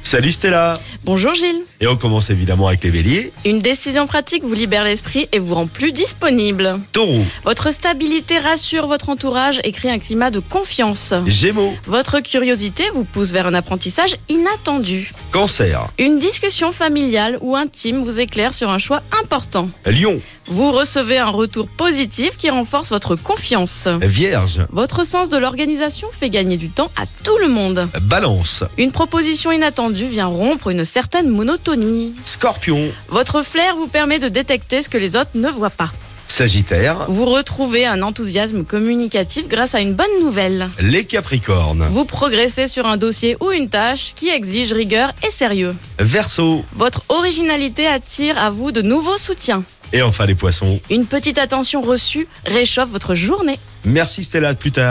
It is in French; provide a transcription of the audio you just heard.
Salut Stella. Bonjour Gilles. Et on commence évidemment avec les béliers. Une décision pratique vous libère l'esprit et vous rend plus disponible. Taureau. Votre stabilité rassure votre entourage et crée un climat de confiance. Gémeaux. Votre curiosité vous pousse vers un apprentissage inattendu. Cancer. Une discussion familiale ou intime vous éclaire sur un choix important. Lion. Vous recevez un retour positif qui renforce votre confiance. Vierge. Votre sens de l'organisation fait gagner du temps à tout le monde. Balance. Une proposition inattendue vient rompre une certaine monotonie. Scorpion. Votre flair vous permet de détecter ce que les autres ne voient pas. Sagittaire. Vous retrouvez un enthousiasme communicatif grâce à une bonne nouvelle. Les Capricornes. Vous progressez sur un dossier ou une tâche qui exige rigueur et sérieux. Verseau. Votre originalité attire à vous de nouveaux soutiens. Et enfin les Poissons. Une petite attention reçue réchauffe votre journée. Merci Stella, à plus tard.